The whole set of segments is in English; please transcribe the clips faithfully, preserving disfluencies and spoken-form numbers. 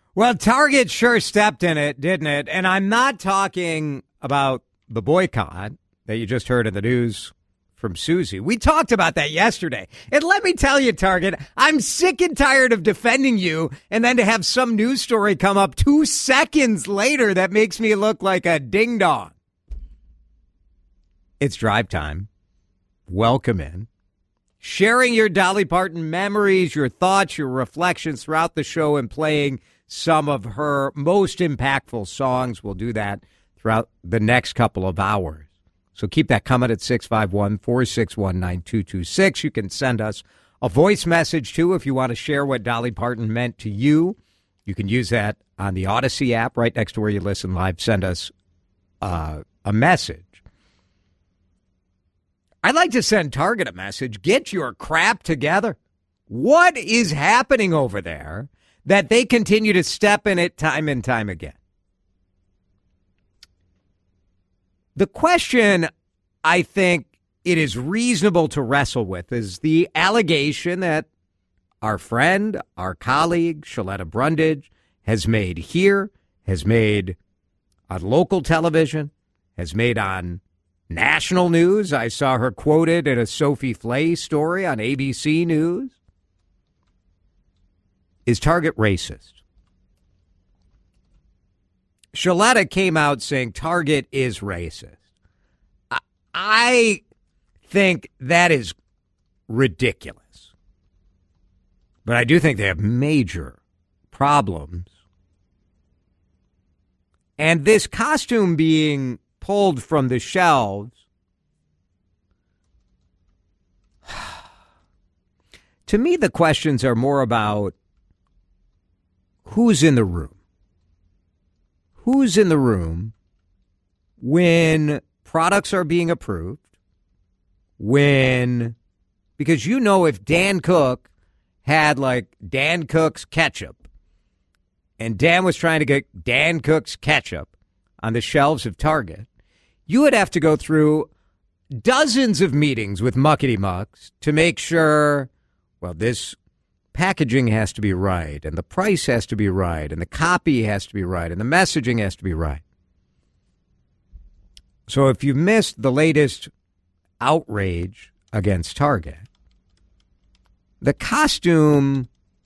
Well, Target sure stepped in it, didn't it? And I'm not talking about the boycott that you just heard in the news from Susie. We talked about that yesterday. And let me tell you, Target, I'm sick and tired of defending you and then to have some news story come up two seconds later that makes me look like a ding-dong. It's drive time. Welcome in. Sharing your Dolly Parton memories, your thoughts, your reflections throughout the show and playing some of her most impactful songs. We'll do that throughout the next couple of hours. So keep that coming at six five one, four six one, nine two two six. You can send us a voice message, too, if you want to share what Dolly Parton meant to you. You can use that on the Odyssey app right next to where you listen live. Send us uh, a message. I'd like to send Target a message. Get your crap together. What is happening over there that they continue to step in it time and time again? The question I think it is reasonable to wrestle with is the allegation that our friend, our colleague, Shaletta Brundage, has made here, has made on local television, has made on national news. I saw her quoted in a Sophie Flay story on A B C News. Is Target racist? Shaletta came out saying Target is racist. I, I think that is ridiculous. But I do think they have major problems. And this costume being pulled from the shelves, to me, the questions are more about who's in the room. Who's in the room when products are being approved, when, because you know if Dan Cook had like Dan Cook's ketchup and Dan was trying to get Dan Cook's ketchup on the shelves of Target, you would have to go through dozens of meetings with muckety mucks to make sure, well, this packaging has to be right, and the price has to be right, and the copy has to be right, and the messaging has to be right. So if you missed the latest outrage against Target, the costume,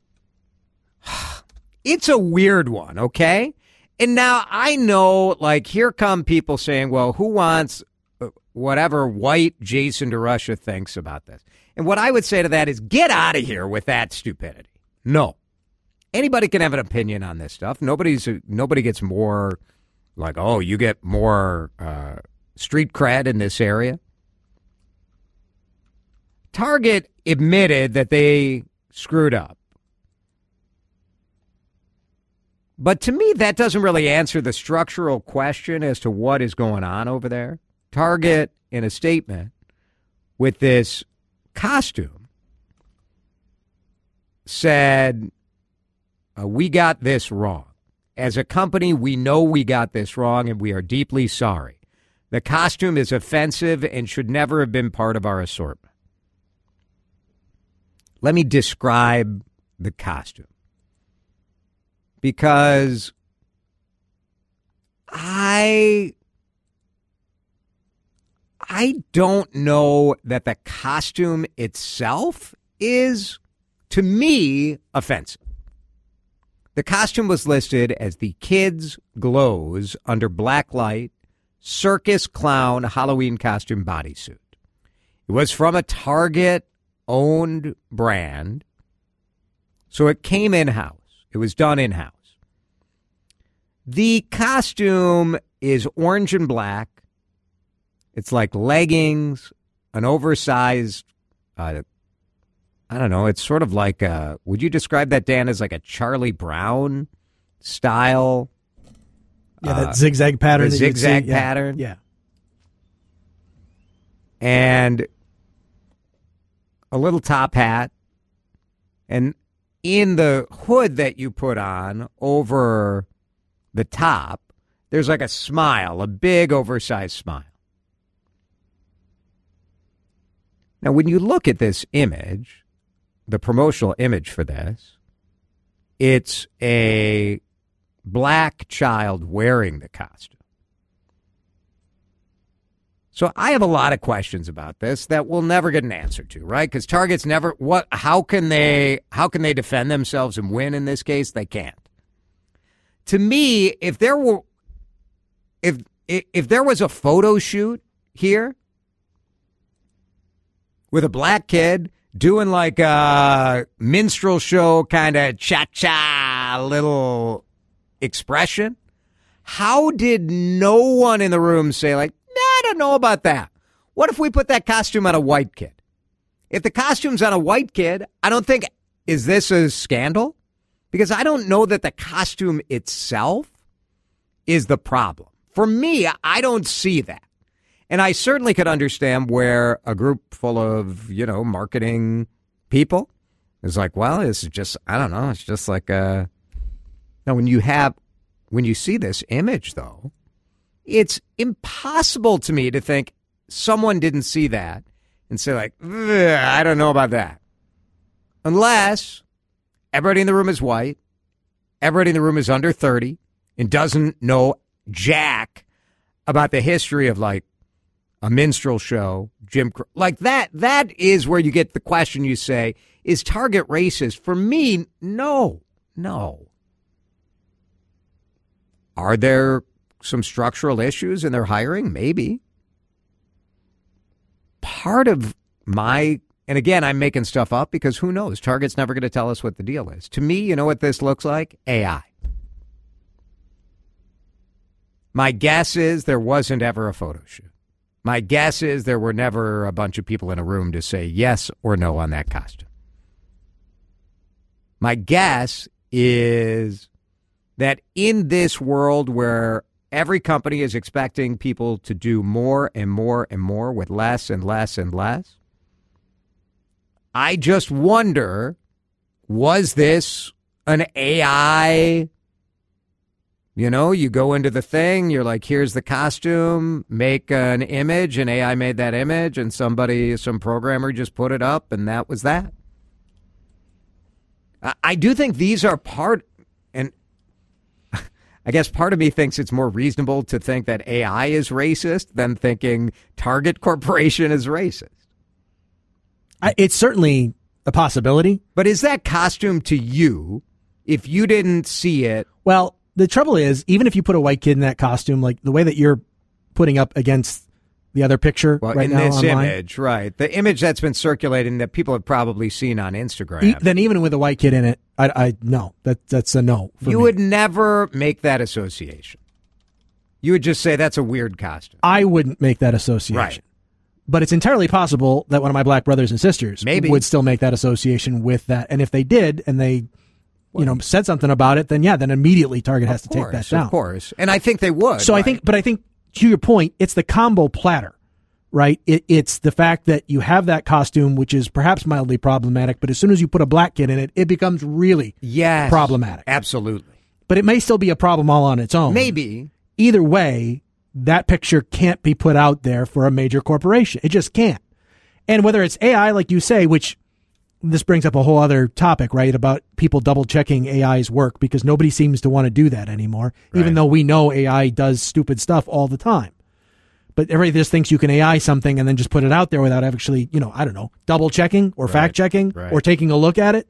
it's a weird one, okay? And now I know, like, here come people saying, well, who wants whatever white Jason DeRusha thinks about this? And what I would say to that is get out of here with that stupidity. No. Anybody can have an opinion on this stuff. Nobody's Nobody gets more, like, oh, you get more uh, street cred in this area. Target admitted that they screwed up. But to me, that doesn't really answer the structural question as to what is going on over there. Target, in a statement with this costume, said, uh, we got this wrong. As a company, we know we got this wrong, and we are deeply sorry. The costume is offensive and should never have been part of our assortment. Let me describe the costume. Because I I don't know that the costume itself is, to me, offensive. The costume was listed as the Kids Glows Under Blacklight Circus Clown Halloween Costume Bodysuit. It was from a Target-owned brand, so it came in-house. It was done in-house. The costume is orange and black. It's like leggings, an oversized, uh, I don't know, it's sort of like, a, would you describe that, Dan, as like a Charlie Brown style? Yeah, that uh, zigzag pattern. The that zigzag see. pattern. Yeah. yeah. And a little top hat. And in the hood that you put on over the top, there's like a smile, a big oversized smile. Now, when you look at this image, the promotional image for this, it's a black child wearing the costume. So I have a lot of questions about this that we'll never get an answer to, right? Because Target's never what how can they how can they defend themselves and win in this case? They can't. To me, if there were if if there was a photo shoot here with a black kid doing like a minstrel show kind of cha-cha little expression, how did no one in the room say like, I don't know about that. What if we put that costume on a white kid? If the costume's on a white kid, I don't think, is this a scandal? Because I don't know that the costume itself is the problem. For me, I don't see that. And I certainly could understand where a group full of, you know, marketing people is like, well, it's just, I don't know, it's just like a... Now, when you have, when you see this image, though, it's impossible to me to think someone didn't see that and say, like, I don't know about that. Unless everybody in the room is white, everybody in the room is under thirty, and doesn't know jack about the history of, like, a minstrel show, Jim Crow. Like, that, that is where you get the question you say, is Target racist? For me, no, no. Are there some structural issues in their hiring? Maybe. Part of my, and again, I'm making stuff up because who knows? Target's never going to tell us what the deal is. To me, you know what this looks like? A I. My guess is there wasn't ever a photo shoot. My guess is there were never a bunch of people in a room to say yes or no on that costume. My guess is that in this world where every company is expecting people to do more and more and more with less and less and less, I just wonder, was this an A I? You know, you go into the thing, you're like, here's the costume, make an image, and A I made that image, and somebody, some programmer just put it up, and that was that. I, I do think these are part, and I guess part of me thinks it's more reasonable to think that A I is racist than thinking Target Corporation is racist. I, it's certainly a possibility. But is that costume to you, if you didn't see it? Well, the trouble is, even if you put a white kid in that costume, like the way that you're putting up against the other picture well, right in now this online, image, right? The image that's been circulating that people have probably seen on Instagram. E- then even with a white kid in it, I, I no, that that's a no. For you me. would never make that association. You would just say that's a weird costume. I wouldn't make that association. Right. But it's entirely possible that one of my black brothers and sisters Maybe. would still make that association with that. And if they did, and they, you know, said something about it, then yeah, then immediately Target has of to course, take that down. Of course. And I think they would. So right? I think, but I think to your point, it's the combo platter, right? It, it's the fact that you have that costume, which is perhaps mildly problematic, but as soon as you put a black kid in it, it becomes really yes, problematic. Absolutely. But it may still be a problem all on its own. Maybe. Either way, that picture can't be put out there for a major corporation. It just can't. And whether it's A I, like you say, which this brings up a whole other topic, right, about people double checking A I's work because nobody seems to want to do that anymore, right. Even though we know A I does stupid stuff all the time. But everybody just thinks you can A I something and then just put it out there without actually, you know, I don't know, double checking or right. fact checking right. or taking a look at it.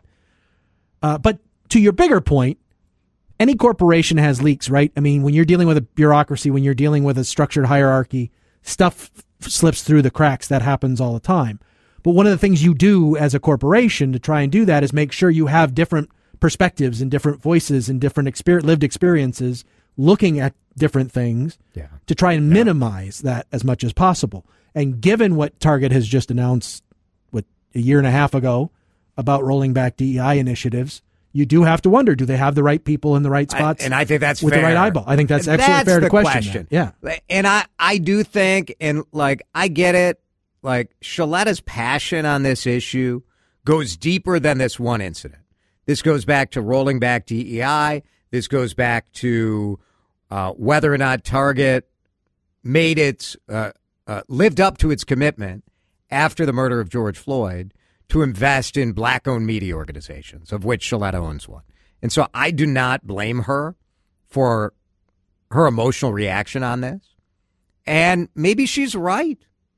Uh, but to your bigger point, any corporation has leaks, right? I mean, when you're dealing with a bureaucracy, when you're dealing with a structured hierarchy, stuff f- slips through the cracks. That happens all the time. But one of the things you do as a corporation to try and do that is make sure you have different perspectives and different voices and different exper- lived experiences looking at different things yeah. to try and yeah. minimize that as much as possible. And given what Target has just announced, what, a year and a half ago about rolling back D E I initiatives, you do have to wonder, do they have the right people in the right spots? I, and I think that's with fair. the right eyeball. I think that's and absolutely that's fair the to question. question. That. Yeah. And I, I do think, and like, I get it, like, Shaletta's passion on this issue goes deeper than this one incident. This goes back to rolling back D E I. This goes back to uh, whether or not Target made its, uh, uh, lived up to its commitment after the murder of George Floyd to invest in black-owned media organizations, of which Shaletta owns one. And so I do not blame her for her emotional reaction on this. And maybe she's right.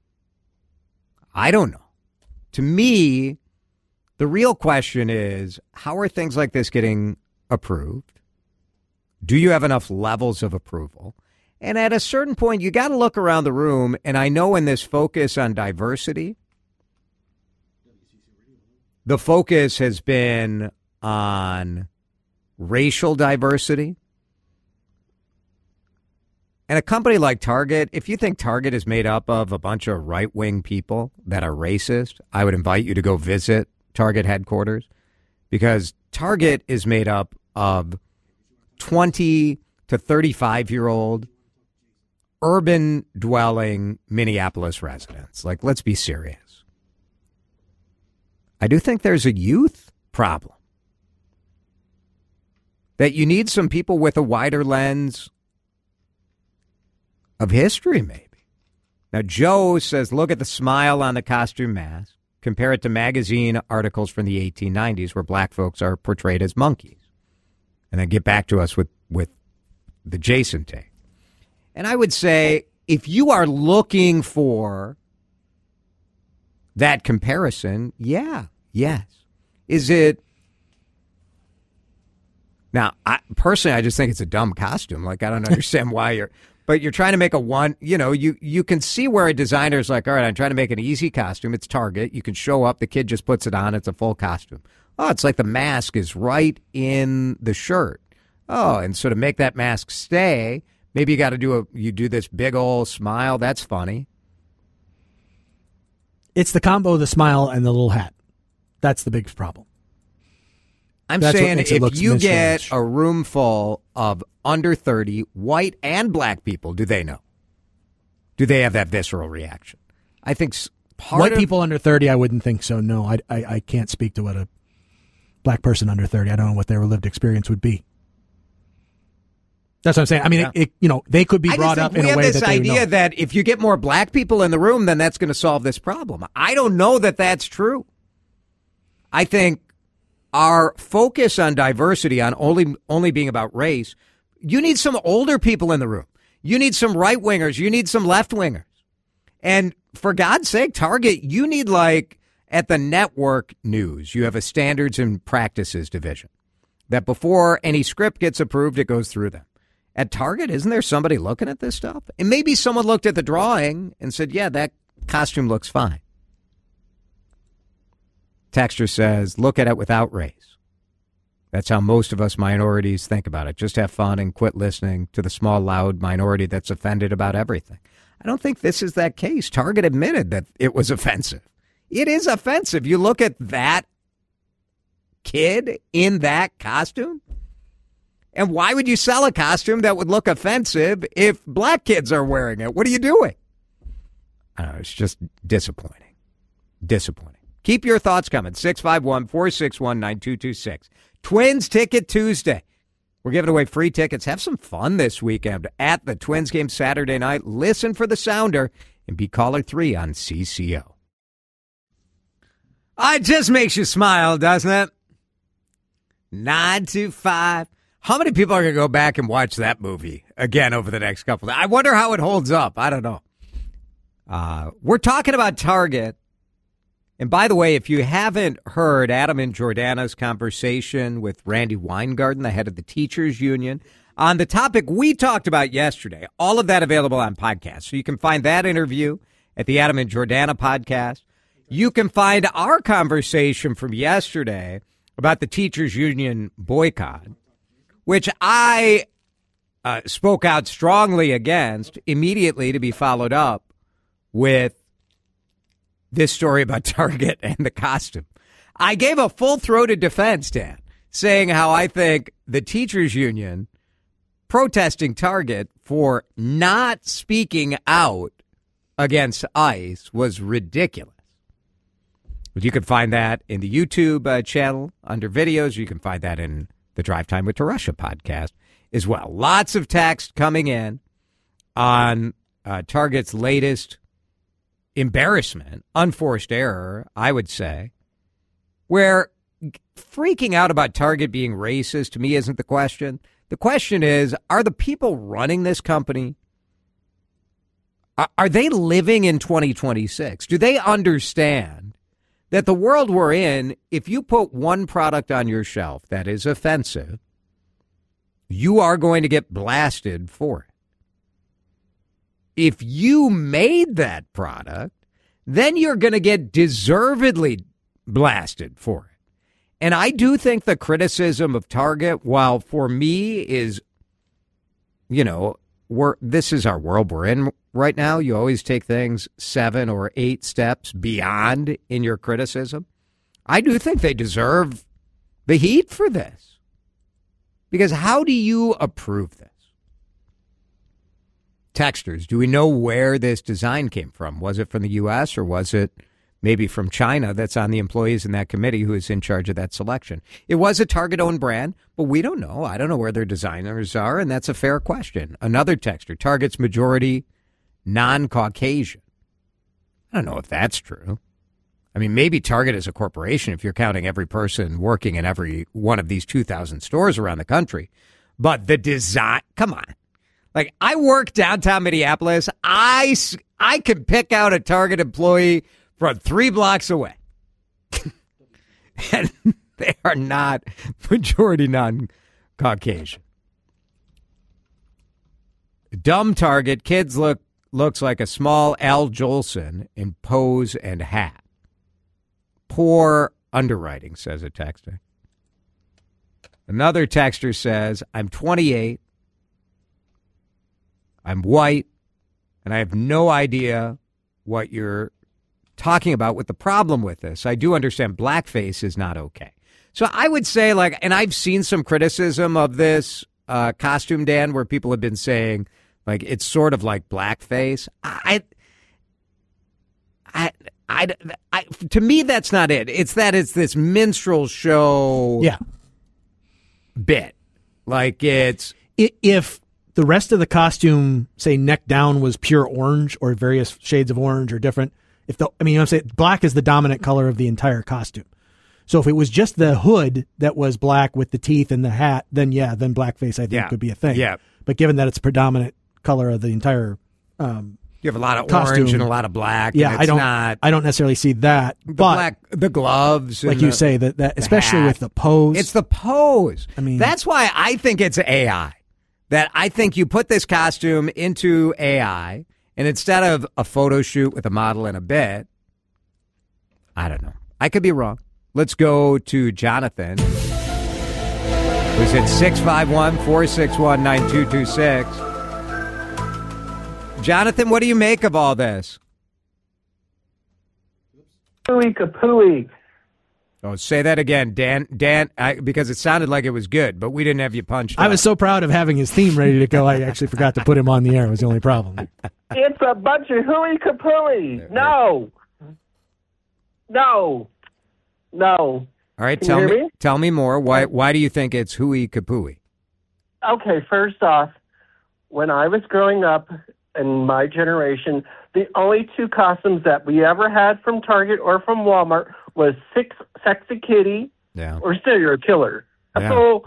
I don't know. To me, the real question is, how are things like this getting approved? Do you have enough levels of approval? And at a certain point, you got to look around the room. And I know in this focus on diversity, the focus has been on racial diversity. And a company like Target, if you think Target is made up of a bunch of right-wing people that are racist, I would invite you to go visit Target headquarters, because Target is made up of twenty to thirty-five-year-old urban-dwelling Minneapolis residents. Like, let's be serious. I do think there's a youth problem, that you need some people with a wider lens of history, maybe. Now, Joe says, look at the smile on the costume mask. Compare it to magazine articles from the eighteen nineties where black folks are portrayed as monkeys. And then get back to us with, with the Jason take. And I would say, if you are looking for that comparison, yeah, yes. Is it... Now, I, personally, I just think it's a dumb costume. Like, I don't understand why you're... But you're trying to make a one, you know, you, you can see where a designer's like, all right, I'm trying to make an easy costume. It's Target. You can show up. The kid just puts it on. It's a full costume. Oh, it's like the mask is right in the shirt. Oh, and so to make that mask stay, maybe you got to do a, you do this big old smile. That's funny. It's the combo of the smile and the little hat. That's the big problem. I'm That's saying if you mismatched. get a room full of under thirty, white and black people, do they know? Do they have that visceral reaction? I think part White of, people under thirty, I wouldn't think so. No, I, I, I can't speak to what a black person under thirty, I don't know what their lived experience would be. That's what I'm saying. I mean, yeah. it, it, you know, they could be I brought just up think in we a way have this that they idea know. that if you get more black people in the room, then that's going to solve this problem. I don't know that that's true. I think our focus on diversity, on only only being about race, you need some older people in the room. You need some right wingers. You need some left wingers. And for God's sake, Target, you need, like, at the network news, you have a standards and practices division that before any script gets approved, it goes through them. At Target, isn't there somebody looking at this stuff? And maybe someone looked at the drawing and said, yeah, that costume looks fine. Texture says, look at it without race. That's how most of us minorities think about it. Just have fun and quit listening to the small, loud minority that's offended about everything. I don't think this is that case. Target admitted that it was offensive. It is offensive. You look at that kid in that costume, and why would you sell a costume that would look offensive if black kids are wearing it? What are you doing? I don't know. It's just disappointing. Disappointing. Keep your thoughts coming. six five one, four six one, nine two two six. Twins Ticket Tuesday. We're giving away free tickets. Have some fun this weekend at the Twins game Saturday night. Listen for the sounder and be caller three on C C O. It just makes you smile, doesn't it? nine to five. How many people are going to go back and watch that movie again over the next couple of days? I wonder how it holds up. I don't know. Uh, we're talking about Target. And by the way, if you haven't heard Adam and Jordana's conversation with Randy Weingarten, the head of the teachers union, on the topic we talked about yesterday, all of that available on podcast. So you can find that interview at the Adam and Jordana podcast. You can find our conversation from yesterday about the teachers union boycott, which I uh, spoke out strongly against, immediately to be followed up with this story about Target and the costume. I gave a full-throated defense, Dan, saying how I think the teachers union protesting Target for not speaking out against ICE was ridiculous. But you can find that in the YouTube uh, channel under videos. You can find that in the Drive Time with Terusha podcast as well. Lots of text coming in on uh, Target's latest embarrassment, unforced error, I would say, where freaking out about Target being racist to me isn't the question. The question is, are the people running this company, are, are they living in twenty twenty-six? Do they understand that the world we're in, if you put one product on your shelf that is offensive, you are going to get blasted for it? If you made that product, then you're going to get deservedly blasted for it. And I do think the criticism of Target, while for me is, you know, we're, this is our world we're in right now. You always take things seven or eight steps beyond in your criticism. I do think they deserve the heat for this. Because how do you approve this? Texters, do we know where this design came from? Was it from the U S or was it maybe from China that's on the employees in that committee who is in charge of that selection? It was a Target-owned brand, but we don't know. I don't know where their designers are, and that's a fair question. Another texter, Target's majority non-Caucasian. I don't know if that's true. I mean, maybe Target is a corporation if you're counting every person working in every one of these two thousand stores around the country. But the design, come on. Like, I work downtown Minneapolis. I, I can pick out a Target employee from three blocks away. And they are not majority non-Caucasian. Dumb Target. Kids look looks like a small Al Jolson in pose and hat. Poor underwriting, says a texter. Another texter says, I'm twenty-eight. I'm white, and I have no idea what you're talking about with the problem with this. I do understand blackface is not okay. So I would say, like, and I've seen some criticism of this uh, costume, Dan, where people have been saying, like, it's sort of like blackface. I, I, I, I to me, that's not it. It's that it's this minstrel show yeah. bit. Like, it's... If the rest of the costume, say neck down, was pure orange or various shades of orange or different. If the, I mean, you know what I'm saying? Black is the dominant color of the entire costume. So if it was just the hood that was black with the teeth and the hat, then yeah, then blackface I think yeah. could be a thing. Yeah. But given that it's predominant color of the entire um, you have a lot of costume, orange and a lot of black. Yeah, and it's I don't. Not, I don't necessarily see that. the but black, the gloves, like and you the, say, that that especially hat. with the pose. It's the pose. I mean, that's why I think it's A I. That I think you put this costume into A I, and instead of a photo shoot with a model and a bit, I don't know. I could be wrong. Let's go to Jonathan, who's at six five one, four six one, nine two two six. Jonathan, what do you make of all this? Pooey kapooey. Oh, say that again, Dan. Dan, I, because it sounded like it was good, but we didn't have you punched I up. was so proud of having his theme ready to go. I actually forgot to put him on the air. It was the only problem. It's a bunch of hooey kapooey. No. No. No. All right, Can tell you me, hear me? tell me more. Why why do you think it's hooey kapooey? Okay, first off, when I was growing up in my generation, the only two costumes that we ever had from Target or from Walmart was six Sexy Kitty Yeah. or Serial Killer. Yeah. So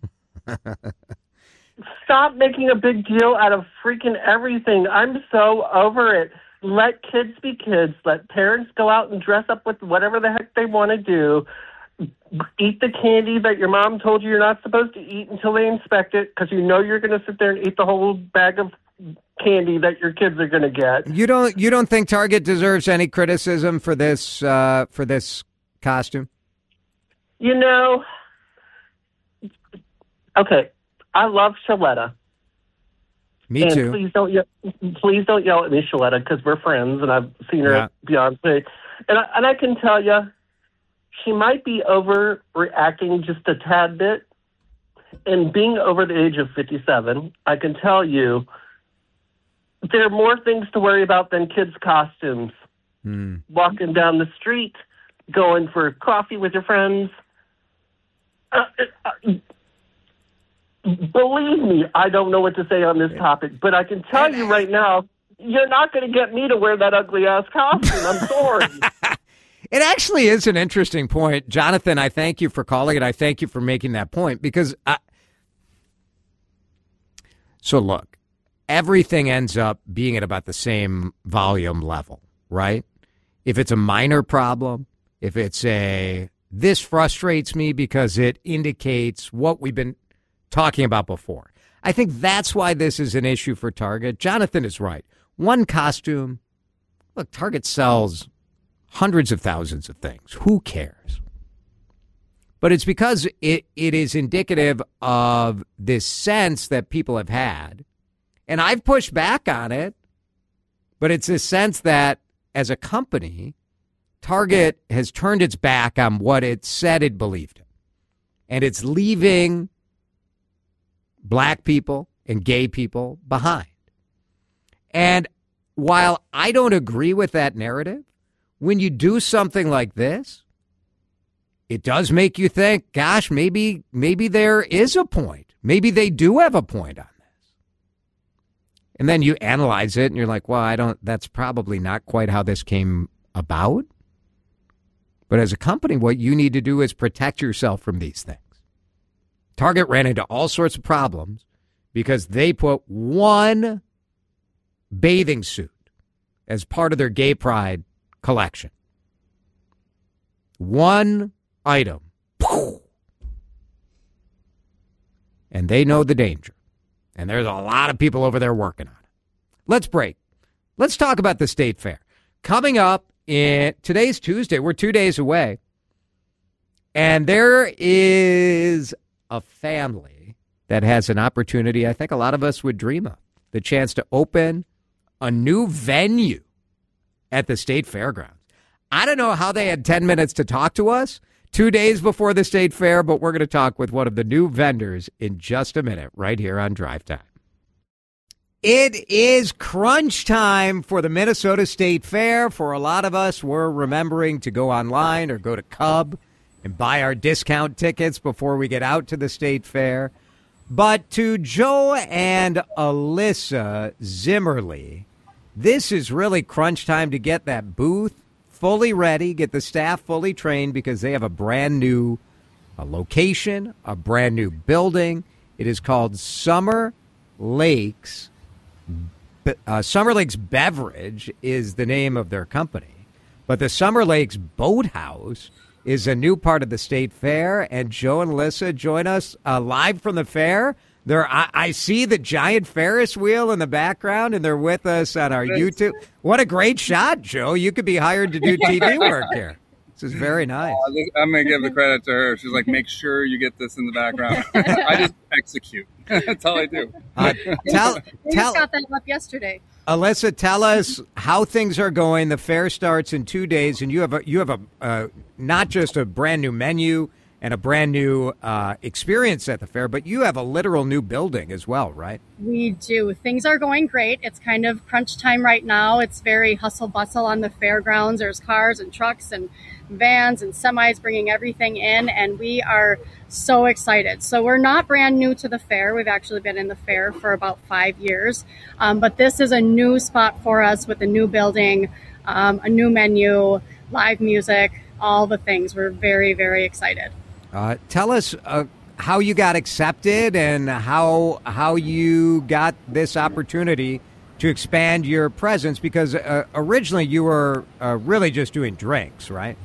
stop making a big deal out of freaking everything. I'm so over it. Let kids be kids. Let parents go out and dress up with whatever the heck they want to do. Eat the candy that your mom told you you're not supposed to eat until they inspect it, because you know you're going to sit there and eat the whole bag of candy that your kids are going to get. You don't you don't think Target deserves any criticism for this uh, for this costume? You know, okay, I love Shaletta. Me and too. Please don't yell, please don't yell at me, Shaletta, because we're friends, and I've seen her Yeah. at Beyonce, and I, and I can tell you, she might be overreacting just a tad bit. And being over the age of fifty-seven, I can tell you, there are more things to worry about than kids' costumes. Hmm. Walking down the street, going for coffee with your friends. Uh, uh, believe me, I don't know what to say on this topic, but I can tell you right now, you're not going to get me to wear that ugly-ass costume. I'm sorry. It actually is an interesting point. Jonathan, I thank you for calling it. I thank you for making that point, because I, So look, everything ends up being at about the same volume level, right? If it's a minor problem, if it's a, this frustrates me because it indicates what we've been talking about before. I think that's why this is an issue for Target. Jonathan is right. One costume, look, Target sells hundreds of thousands of things. Who cares? But it's because it, it is indicative of this sense that people have had. And I've pushed back on it, but it's this sense that as a company, Target has turned its back on what it said it believed in. And it's leaving black people and gay people behind. And while I don't agree with that narrative, when you do something like this, it does make you think, gosh, maybe maybe there is a point. Maybe they do have a point on this. And then you analyze it and you're like, well, I don't, that's probably not quite how this came about. But as a company, what you need to do is protect yourself from these things. Target ran into all sorts of problems because they put one bathing suit as part of their gay pride collection. One item. And they know the danger. And there's a lot of people over there working on it. Let's break. Let's talk about the State Fair. Coming up, in today's Tuesday. We're two days away. And there is a family that has an opportunity I think a lot of us would dream of. The chance to open a new venue at the State Fairgrounds. I don't know how they had ten minutes to talk to us two days before the State Fair, but we're going to talk with one of the new vendors in just a minute right here on Drive Time. It is crunch time for the Minnesota State Fair. For a lot of us, we're remembering to go online or go to Cub and buy our discount tickets before we get out to the State Fair. But to Joe and Alyssa Zimmerly, this is really crunch time to get that booth fully ready, get the staff fully trained because they have a brand new a location, a brand new building. It is called Summer Lakes. Uh, Summer Lakes Beverage is the name of their company. But the Summer Lakes Boathouse is a new part of the State Fair. And Joe and Alyssa join us uh, live from the fair. There, I, I see the giant Ferris wheel in the background, and they're with us on our YouTube. What a great shot, Joe. You could be hired to do T V work here. This is very nice. Uh, I'm going to give the credit to her. She's like, make sure you get this in the background. I just execute. That's all I do. Uh, tell, we tell, just got that up yesterday. Alyssa, tell us how things are going. The fair starts in two days, and you have a, you have a uh, not just a brand new menu and a brand new uh, experience at the fair, but you have a literal new building as well, right? We do. Things are going great. It's kind of crunch time right now. It's very hustle bustle on the fairgrounds. There's cars and trucks and vans and semis bringing everything in, and we are so excited. So we're not brand new to the fair. We've actually been in the fair for about five years, um, but this is a new spot for us with a new building, um, a new menu, live music, all the things. We're very, very excited. Uh, tell us uh, how you got accepted and how how you got this opportunity to expand your presence, because uh, originally you were uh, really just doing drinks, right?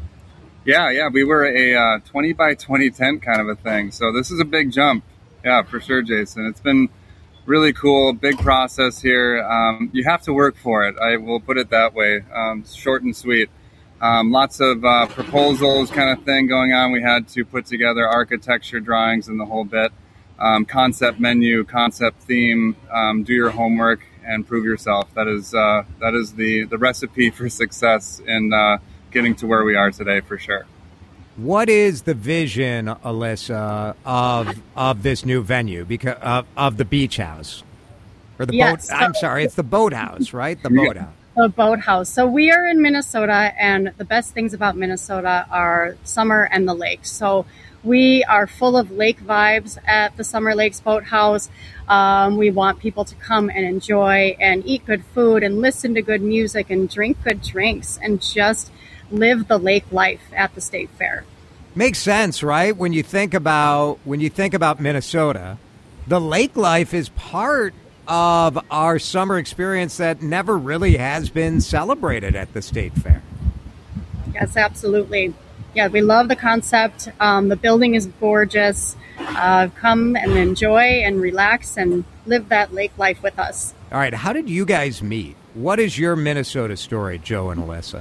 Yeah, yeah, we were a uh, twenty by twenty tent kind of a thing. So this is a big jump. Yeah, for sure, Jason. It's been really cool, big process here. Um, you have to work for it. I will put it that way. Um, short and sweet. Um, lots of uh, proposals kind of thing going on. We had to put together architecture drawings and the whole bit. Um, concept menu, concept theme, um, do your homework and prove yourself. That is uh, that is the, the recipe for success in uh, getting to where we are today, for sure. What is the vision, Alyssa, of of this new venue, because of, of the beach house or the Yes, boat? I'm so- sorry, it's the boathouse, right? The boathouse. The boathouse. So we are in Minnesota, and the best things about Minnesota are summer and the lakes. So we are full of lake vibes at the Summer Lakes Boathouse. Um, we want people to come and enjoy and eat good food and listen to good music and drink good drinks and just live the lake life at the State Fair. Makes sense, right? When you think about when you think about Minnesota, the lake life is part of our summer experience that never really has been celebrated at the state fair. Yes, absolutely. Yeah, we love the concept. Um, the building is gorgeous. Uh, come and enjoy and relax and live that lake life with us. All right, how did you guys meet? What is your Minnesota story, Joe and Alyssa?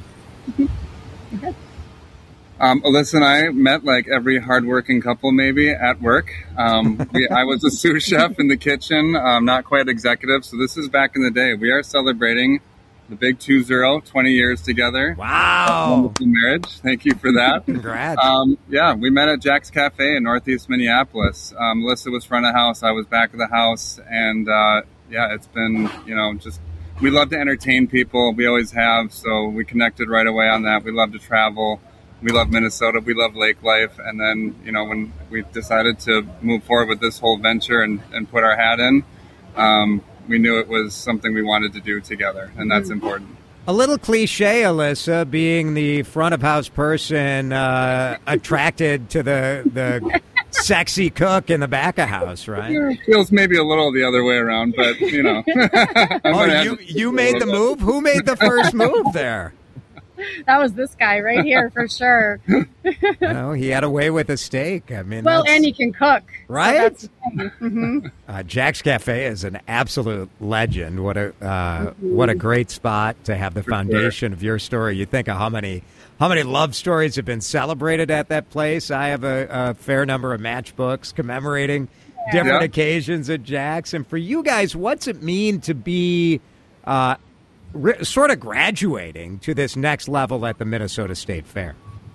Um, Alyssa and I met like every hardworking couple maybe at work. Um, we, I was a sous chef in the kitchen, um, not quite executive. So this is back in the day. We are celebrating the big two zero, twenty years together. Wow. Wonderful marriage. Thank you for that. Congrats. Um, yeah, we met at Jack's Cafe in Northeast Minneapolis. Um, Alyssa was front of house. I was back of the house. And uh, yeah, it's been, you know, just, we love to entertain people. We always have. So we connected right away on that. We love to travel. We love Minnesota. We love lake life. And then, you know, when we decided to move forward with this whole venture and, and put our hat in, um, we knew it was something we wanted to do together. And that's important. A little cliche, Alyssa, being the front of house person uh, attracted to the the sexy cook in the back of house, right? It feels maybe a little the other way around, but, you know. Oh, you, you made the move? Who made the first move there? That was this guy right here for sure. No, he had a way with a steak. I mean, well, that's, and he can cook, right? So that's the thing. Mm-hmm. uh, Jack's Cafe is an absolute legend. What a uh, mm-hmm. what a great spot to have the for foundation sure. of your story. You think of how many how many love stories have been celebrated at that place. I have a, a fair number of matchbooks commemorating yeah. different yeah. occasions at Jack's. And for you guys, what's it mean to be uh, Re- sort of graduating to this next level at the Minnesota State Fair?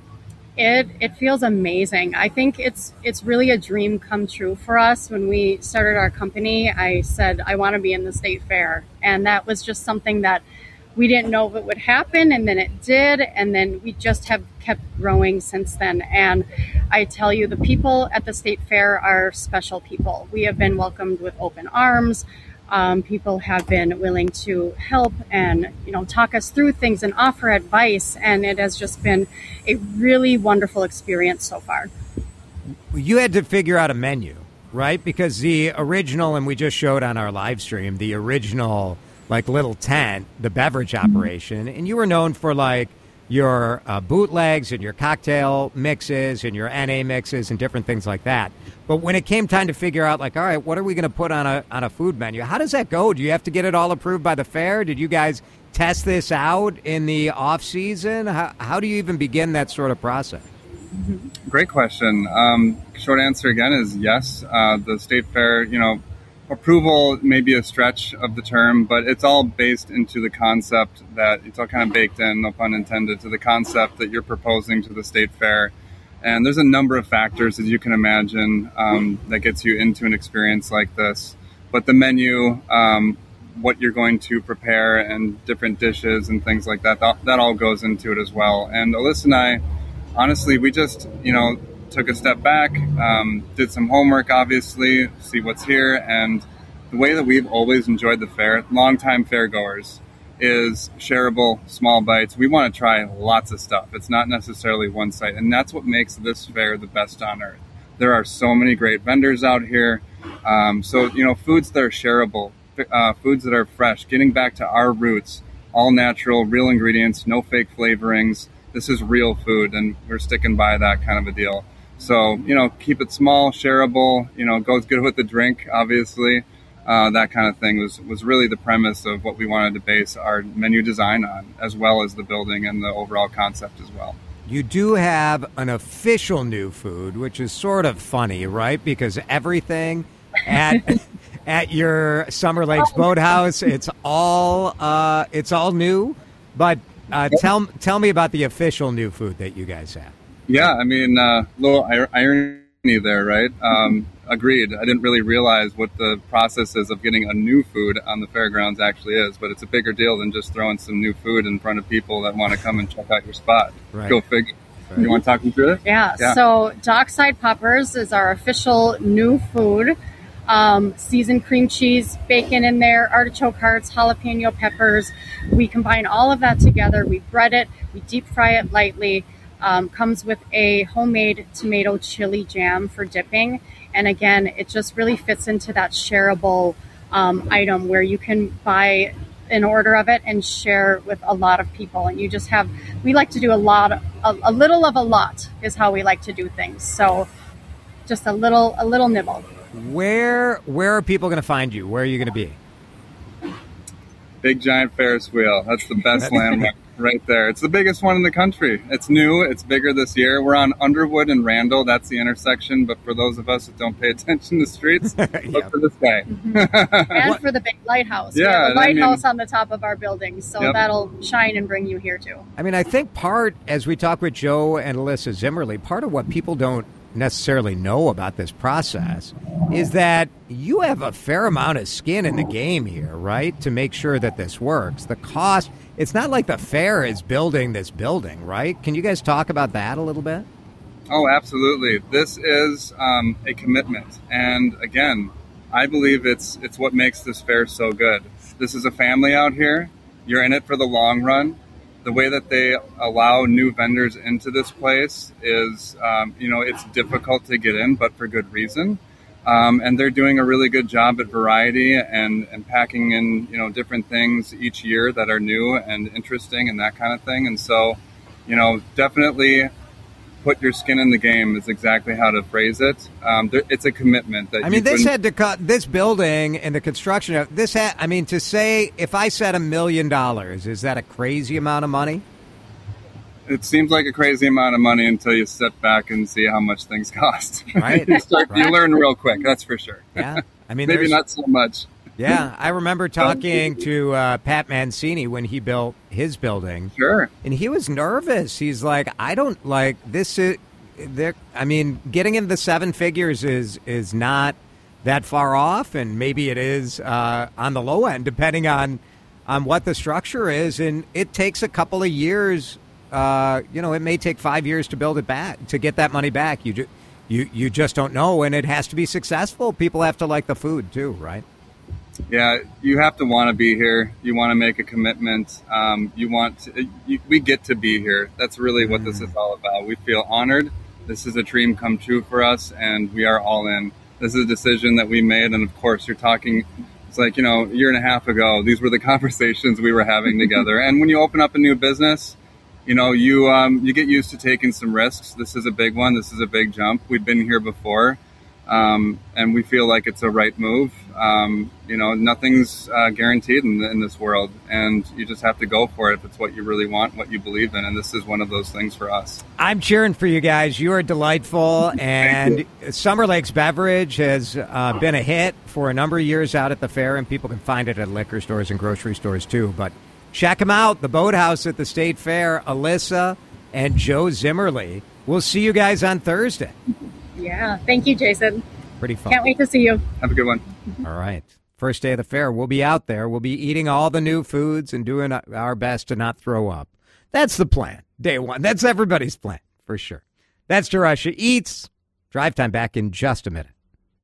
It it feels amazing. I think it's it's really a dream come true for us. When we started our company, I said, I want to be in the state fair. And that was just something that we didn't know if it would happen. And then it did. And then we just have kept growing since then. And I tell you, the people at the state fair are special people. We have been welcomed with open arms. Um, people have been willing to help and, you know, talk us through things and offer advice. And it has just been a really wonderful experience so far. You had to figure out a menu, right? Because the original, and we just showed on our live stream, the original, like, little tent, the beverage operation, and you were known for, like, your uh, bootlegs and your cocktail mixes and your N A mixes and different things like that. But when it came time to figure out, like, all right, what are we going to put on a on a food menu? How does that go? Do you have to get it all approved by the fair? Did you guys test this out in the off season? How, how do you even begin that sort of process? Great question. Um, short answer again is yes. Uh, the state fair, you know, approval may be a stretch of the term, but it's all based into the concept that it's all kind of baked in, no pun intended, to the concept that you're proposing to the state fair. And there's a number of factors, as you can imagine, um, that gets you into an experience like this. But the menu, um, what you're going to prepare, and different dishes and things like that, that, that all goes into it as well. And Alyssa and I, honestly, we just, you know, took a step back, um, did some homework, obviously, see what's here. And the way that we've always enjoyed the fair, longtime fairgoers, is shareable, small bites. We want to try lots of stuff. It's not necessarily one site. And that's what makes this fair the best on earth. There are so many great vendors out here. Um, so, you know, foods that are shareable, uh, foods that are fresh, getting back to our roots, all natural, real ingredients, no fake flavorings. This is real food, and we're sticking by that kind of a deal. So, you know, keep it small, shareable, you know, goes good with the drink, obviously. Uh, that kind of thing was, was really the premise of what we wanted to base our menu design on, as well as the building and the overall concept as well. You do have an official new food, which is sort of funny, right? Because everything at at your Summer Lakes Boathouse, it's all uh, it's all new. But uh, tell tell me about the official new food that you guys have. Yeah, I mean, a uh, little irony there, right? Um, agreed. I didn't really realize what the process is of getting a new food on the fairgrounds actually is, but it's a bigger deal than just throwing some new food in front of people that want to come and check out your spot. Right. Go figure. Right. You want to talk me through it? Yeah, yeah. So Dockside Poppers is our official new food. Um, seasoned cream cheese, bacon in there, artichoke hearts, jalapeno peppers. We combine all of that together. We bread it. We deep fry it lightly. Um, comes with a homemade tomato chili jam for dipping. And again, it just really fits into that shareable um, item where you can buy an order of it and share with a lot of people. And you just have, we like to do a lot, of, a, a little of a lot is how we like to do things. So just a little, a little nibble. Where, where are people going to find you? Where are you going to be? Big giant Ferris wheel. That's the best landmark right there. It's the biggest one in the country. It's new. It's bigger this year. We're on Underwood and Randall. That's the intersection. But for those of us that don't pay attention to streets, yeah. look for this guy. Mm-hmm. And for the big lighthouse. Yeah, we have a lighthouse I mean, on the top of our building. So yep. that'll shine and bring you here too. I mean, I think part, as we talk with Joe and Alyssa Zimmerly, part of what people don't necessarily know about this process is that you have a fair amount of skin in the game here, right? To make sure that this works. The cost, it's not like the fair is building this building, right? Can you guys talk about that a little bit? Oh, absolutely. This is um, a commitment. And again, I believe it's it's what makes this fair so good. This is a family out here. You're in it for the long run. The way that they allow new vendors into this place is, um, you know, it's difficult to get in, but for good reason. Um, and they're doing a really good job at variety and, and packing in, you know, different things each year that are new and interesting and that kind of thing. And so, you know, definitely put your skin in the game is exactly how to phrase it. Um, there, it's a commitment that I mean, you this couldn't- had to cut this building and the construction of this. Had, I mean, to say if I said a million dollars, is that a crazy amount of money? It seems like a crazy amount of money until you sit back and see how much things cost. Right. you, start, Right. you learn real quick. That's for sure. Yeah. I mean, maybe there's- not so much. Yeah, I remember talking to uh, Pat Mancini when he built his building. Sure. And he was nervous. He's like, I don't like this. Is, there. I mean, getting into the seven figures is is not that far off, and maybe it is uh, on the low end, depending on on what the structure is. And it takes a couple of years. Uh, you know, it may take five years to build it back, to get that money back. You ju- you you just don't know, and it has to be successful. People have to like the food too, right? Yeah, you have to want to be here. You want to make a commitment. Um, you want to, you, we get to be here. That's really what this is all about. We feel honored. This is a dream come true for us, and we are all in. This is a decision that we made, and of course, you're talking. It's like, you know, a year and a half ago. These were the conversations we were having together. And when you open up a new business, you know, you um, you get used to taking some risks. This is a big one. This is a big jump. We've been here before. Um, and we feel like it's a right move. Um, you know, nothing's uh, guaranteed in, in this world, and you just have to go for it if it's what you really want, what you believe in, and this is one of those things for us. I'm cheering for you guys. You are delightful, and Summer Lakes Beverage has uh, been a hit for a number of years out at the fair, and people can find it at liquor stores and grocery stores too. But check them out, the Boathouse at the State Fair, Alyssa and Joe Zimmerly. We'll see you guys on Thursday. Yeah. Thank you, Jason. Pretty fun. Can't wait to see you. Have a good one. All right. First day of the fair. We'll be out there. We'll be eating all the new foods and doing our best to not throw up. That's the plan. Day one. That's everybody's plan, for sure. That's To Russia Eats. Drive time back in just a minute.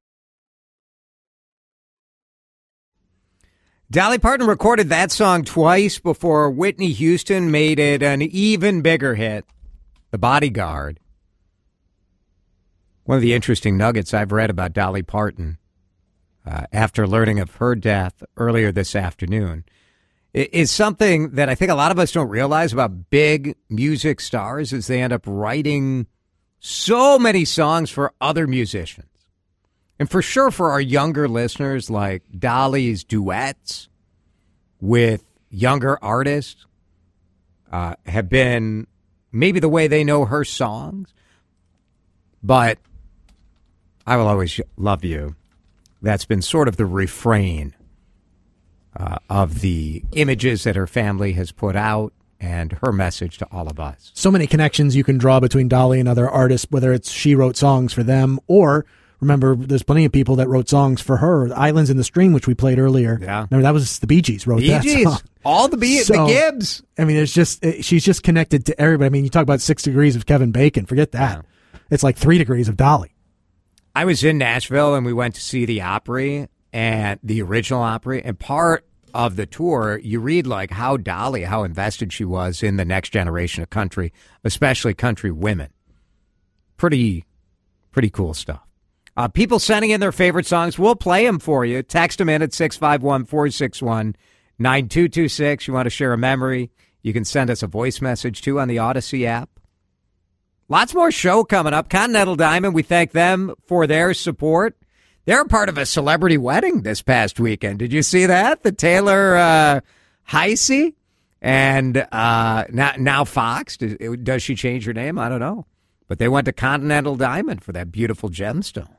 Dolly Parton recorded that song twice before Whitney Houston made it an even bigger hit, The Bodyguard. One of the interesting nuggets I've read about Dolly Parton uh, after learning of her death earlier this afternoon is something that I think a lot of us don't realize about big music stars is they end up writing so many songs for other musicians. And for sure for our younger listeners, like Dolly's duets with younger artists uh, have been maybe the way they know her songs. But I Will Always Love You. That's been sort of the refrain uh, of the images that her family has put out and her message to all of us. So many connections you can draw between Dolly and other artists, whether it's she wrote songs for them or, remember, there's plenty of people that wrote songs for her. Islands in the Stream, which we played earlier. Yeah. Remember, that was the Bee Gees wrote Bee that Gees. song. All the, Bee- So- the Gibbs. I mean, it's just, it, she's just connected to everybody. I mean, you talk about six degrees of Kevin Bacon. Forget that. Yeah. It's like three degrees of Dolly. I was in Nashville and we went to see the Opry and the original Opry, and part of the tour, you read like how Dolly, how invested she was in the next generation of country, especially country women. Pretty, pretty cool stuff. Uh, people sending in their favorite songs, we'll play them for you. Text them in at six five one, four six one, nine two two six. You want to share a memory, you can send us a voice message, too, on the Odyssey app. Lots more show coming up. Continental Diamond, we thank them for their support. They're part of a celebrity wedding this past weekend. Did you see that? The Taylor uh, Heisey and uh, now, now Fox. Does, does she change her name? I don't know. But they went to Continental Diamond for that beautiful gemstone.